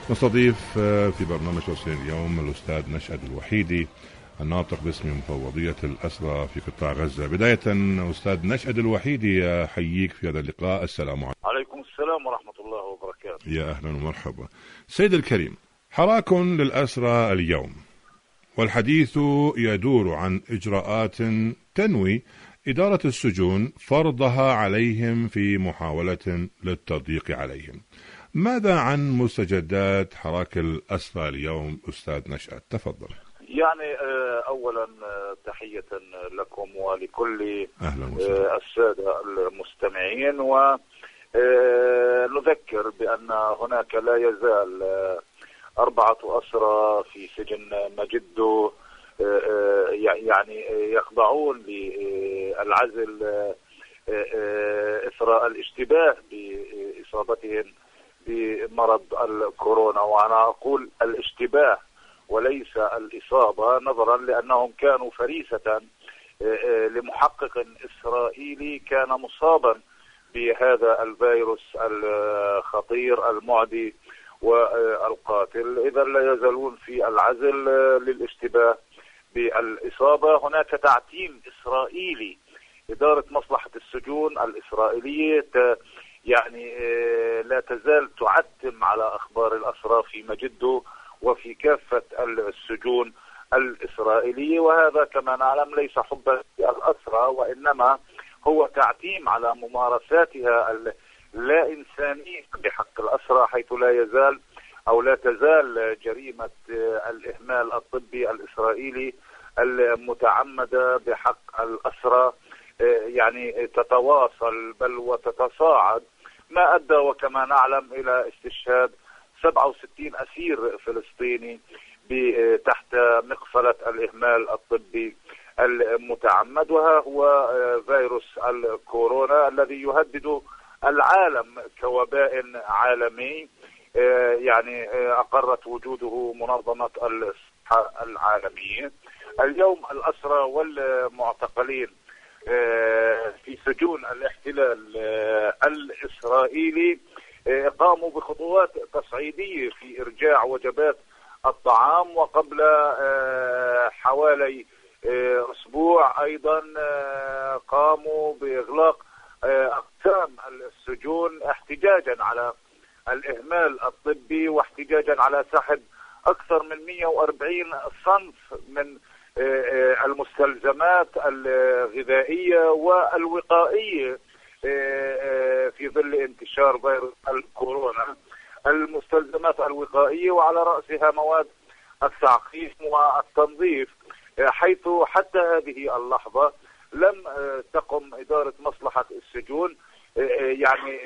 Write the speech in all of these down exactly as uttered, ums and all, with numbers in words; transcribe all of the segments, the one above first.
نستضيف في برنامج وصل اليوم الأستاذ نشأت الوحيدي الناطق باسم مفوضية الأسرى في قطاع غزة. بداية أستاذ نشأت الوحيدي أحييك في هذا اللقاء. السلام عليكم. عليكم السلام ورحمة الله وبركاته. يا أهلا ومرحبا سيد الكريم. حراك للأسرى اليوم، والحديث يدور عن إجراءات تنوي إدارة السجون فرضها عليهم في محاولة للتضييق عليهم. ماذا عن مستجدات حراك الأسرى اليوم أستاذ نشأت؟ تفضل. يعني أولا تحية لكم ولكل أهلا السادة المستمعين، ونذكر بأن هناك لا يزال أربعة أسرى في سجن مجدو يعني يخضعون للعزل إثر الاشتباه بإصابتهم بمرض الكورونا، وأنا أقول الاشتباه وليس الإصابة، نظرا لأنهم كانوا فريسة لمحقق إسرائيلي كان مصابا بهذا الفيروس الخطير المعدي والقاتل. إذا لا يزالون في العزل للاشتباه بالإصابة. هناك تعتيم إسرائيلي، إدارة مصلحة السجون الإسرائيلية يعني لا تزال تعتم على أخبار الأسرى في مجدو وفي كافة السجون الإسرائيلية، وهذا كما نعلم ليس حبا للأسرى، وإنما هو تعتيم على ممارساتها اللا إنسانية بحق الأسرى، حيث لا يزال أو لا تزال جريمة الإهمال الطبي الإسرائيلي المتعمدة بحق الأسرى يعني تتواصل بل وتتصاعد، ما أدى وكما نعلم إلى استشهاد سبعة وستين أسير فلسطيني تحت مقفلة الإهمال الطبي المتعمد. وها هو فيروس الكورونا الذي يهدد العالم كوباء عالمي يعني أقرت وجوده منظمة الصحة العالمية. اليوم الأسرى والمعتقلين في سجون الاحتلال الإسرائيلي قاموا بخطوات تصعيدية في إرجاع وجبات الطعام، وقبل حوالي أسبوع أيضا قاموا بإغلاق أقسام السجون احتجاجا على الإهمال الطبي واحتجاجا على سحب أكثر من مئة وأربعين صنف من المستلزمات الغذائية والوقائية في ظل انتشار فيروس الكورونا. المستلزمات الوقائية وعلى رأسها مواد التعقيم والتنظيف، حيث حتى هذه اللحظة لم تقم إدارة مصلحة السجون يعني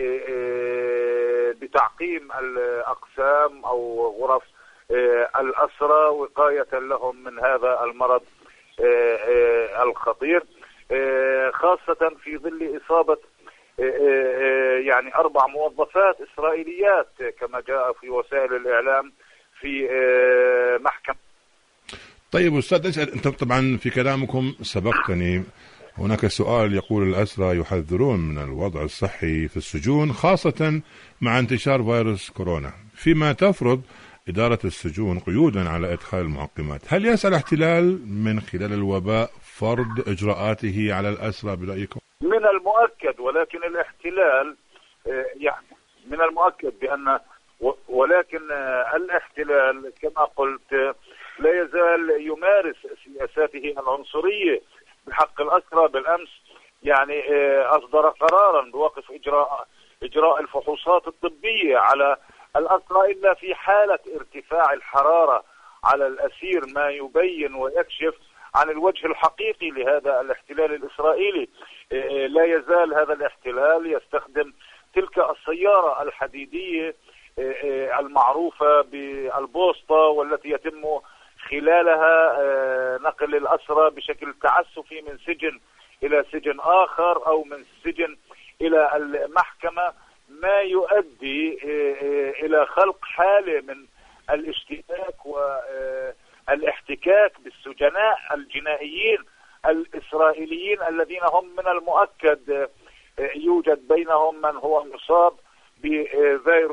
بتعقيم الأقسام أو غرف الأسرى وقاية لهم من هذا المرض الخطير، خاصة في ظل إصابة يعني أربع موظفات إسرائيليات كما جاء في وسائل الإعلام في محكمة. طيب أستاذ نشأت، أنت طبعا في كلامكم سبقتني، هناك سؤال يقول الأسرى يحذرون من الوضع الصحي في السجون خاصة مع انتشار فيروس كورونا، فيما تفرض إدارة السجون قيودا على إدخال المعقمات. هل يسعى الاحتلال من خلال الوباء فرض إجراءاته على الأسرى برأيكم؟ من المؤكد، ولكن الاحتلال يعني من المؤكد بأن ولكن الاحتلال كما قلت لا يزال يمارس سياساته العنصرية بحق الأسرى. بالأمس يعني أصدر قرارا بوقف إجراء إجراء الفحوصات الطبية على الأسرى إلا في حالة ارتفاع الحرارة على الأسير، ما يبين ويكشف عن الوجه الحقيقي لهذا الاحتلال الإسرائيلي. لا يزال هذا الاحتلال يستخدم تلك السيارة الحديدية المعروفة بالبوسطة، والتي يتم خلالها نقل الأسرى بشكل تعسفي من سجن إلى سجن آخر أو من سجن إلى المحكمة، ما يؤدي إلى خلق حالة من الاشتباك والاحتكاك بالسجناء الجنائيين الإسرائيليين الذين هم من المؤكد يوجد بينهم من هو مصاب بفيروس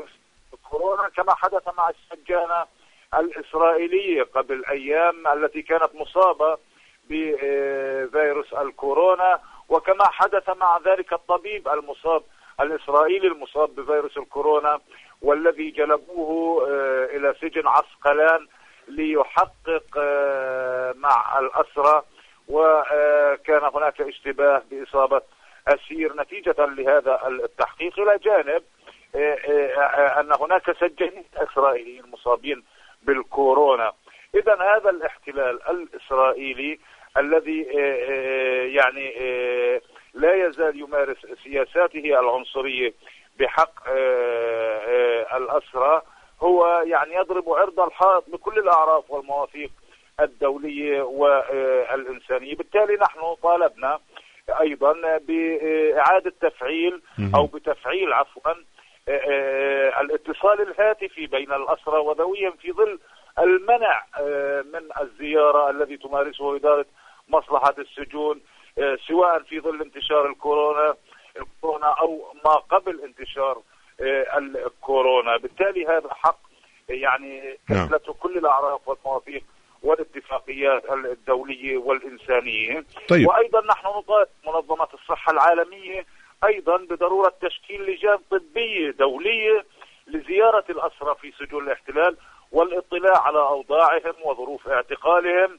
الكورونا، كما حدث مع السجانة الإسرائيلية قبل أيام التي كانت مصابة بفيروس الكورونا، وكما حدث مع ذلك الطبيب المصاب الإسرائيلي المصاب بفيروس الكورونا والذي جلبوه إلى سجن عسقلان ليحقق مع الأسرى، وكان هناك اشتباه بإصابة أسير نتيجة لهذا التحقيق، إلى جانب أن هناك سجانين إسرائيليين مصابين بالكورونا. إذا هذا الاحتلال الإسرائيلي الذي يعني لا يزال يمارس سياساته العنصرية بحق الأسرى هو يعني يضرب عرض الحائط بكل الأعراف والمواثيق الدولية والإنسانية. بالتالي نحن طالبنا أيضا بإعادة تفعيل أو بتفعيل عفوا الاتصال الهاتفي بين الأسرى وذويهم في ظل المنع من الزيارة الذي تمارسه إدارة مصلحة السجون، سواء في ظل انتشار الكورونا الكورونا أو ما قبل انتشار الكورونا. بالتالي هذا حق يعني تثبت كل الأعراف والمواثيق والاتفاقيات الدولية والإنسانية. طيب. وأيضا نحن نطالب منظمة الصحة العالمية أيضا بضرورة تشكيل لجان طبية دولية لزيارة الأسرى في سجون الاحتلال والاطلاع على أوضاعهم وظروف اعتقالهم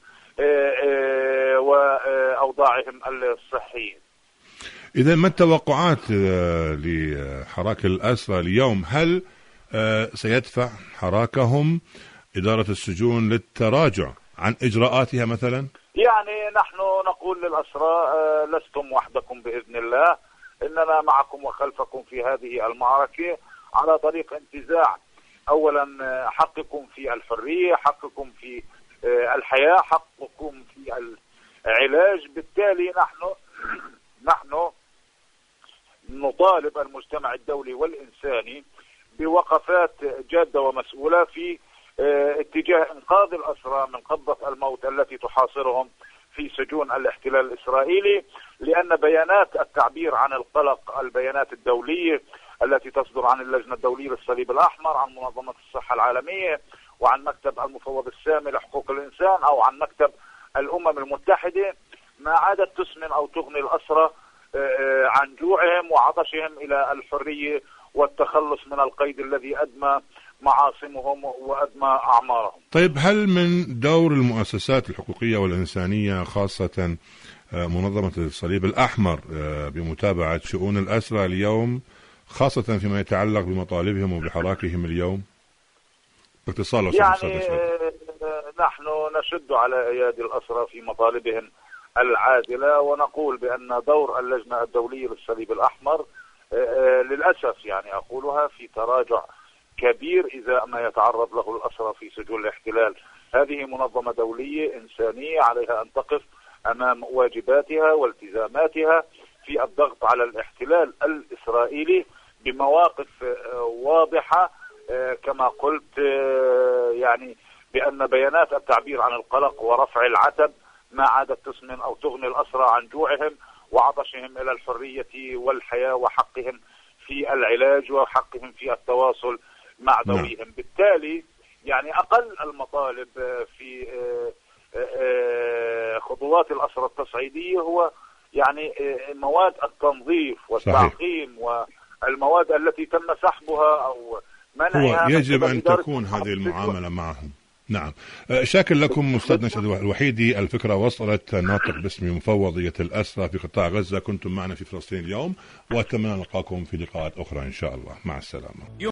وأوضاعهم الصحية. إذا ما التوقعات لحراك الأسرى اليوم؟ هل سيدفع حراكهم إدارة السجون للتراجع عن إجراءاتها مثلا؟ يعني نحن نقول للأسرى لستم وحدكم بإذن الله، إننا معكم وخلفكم في هذه المعركة على طريق انتزاع أولا حقكم في الحرية، حقكم في الحياة، حقكم في العلاج. بالتالي نحن نحن نطالب المجتمع الدولي والإنساني بوقفات جادة ومسؤولة في اتجاه إنقاذ الأسرى من قبضة الموت التي تحاصرهم في سجون الاحتلال الإسرائيلي، لأن بيانات التعبير عن القلق، البيانات الدولية التي تصدر عن اللجنة الدولية للصليب الأحمر، عن منظمة الصحة العالمية، وعن مكتب المفوض السامي لحقوق الإنسان، أو عن مكتب الأمم المتحدة، ما عادت تسمن أو تغني الأسرى عن جوعهم وعطشهم إلى الحرية والتخلص من القيد الذي أدمى معاصمهم وأدمى أعمارهم. طيب، هل من دور المؤسسات الحقوقية والإنسانية خاصة منظمة الصليب الأحمر بمتابعة شؤون الأسرى اليوم، خاصة فيما يتعلق بمطالبهم وبحراكهم اليوم؟ باختصار يعني نحن نشد على أيادي الأسرى في مطالبهم العادلة، ونقول بأن دور اللجنة الدولية للصليب الأحمر للأسف يعني أقولها في تراجع كبير إذا ما يتعرض له الأسرى في سجون الاحتلال. هذه منظمة دولية إنسانية عليها أن تقف أمام واجباتها والتزاماتها في الضغط على الاحتلال الإسرائيلي بمواقف واضحة، كما قلت يعني بأن بيانات التعبير عن القلق ورفع العتب ما عادت تسمن أو تغني الأسرى عن جوعهم وعطشهم إلى الحرية والحياة وحقهم في العلاج وحقهم في التواصل مع ذويهم. بالتالي يعني أقل المطالب في خطوات الأسرى التصعيدية هو يعني مواد التنظيف والتعقيم والمواد التي تم سحبها أو منعها. هو يجب أن تكون هذه المعاملة معهم. نعم. شاكر لكم أستاذ نشأت الوحيدي. الفكرة وصلت. ناطق باسم مفوضية الأسرى في قطاع غزة. كنتم معنا في فلسطين اليوم، وأتمنى نلقاكم في لقاءات أخرى إن شاء الله. مع السلامة.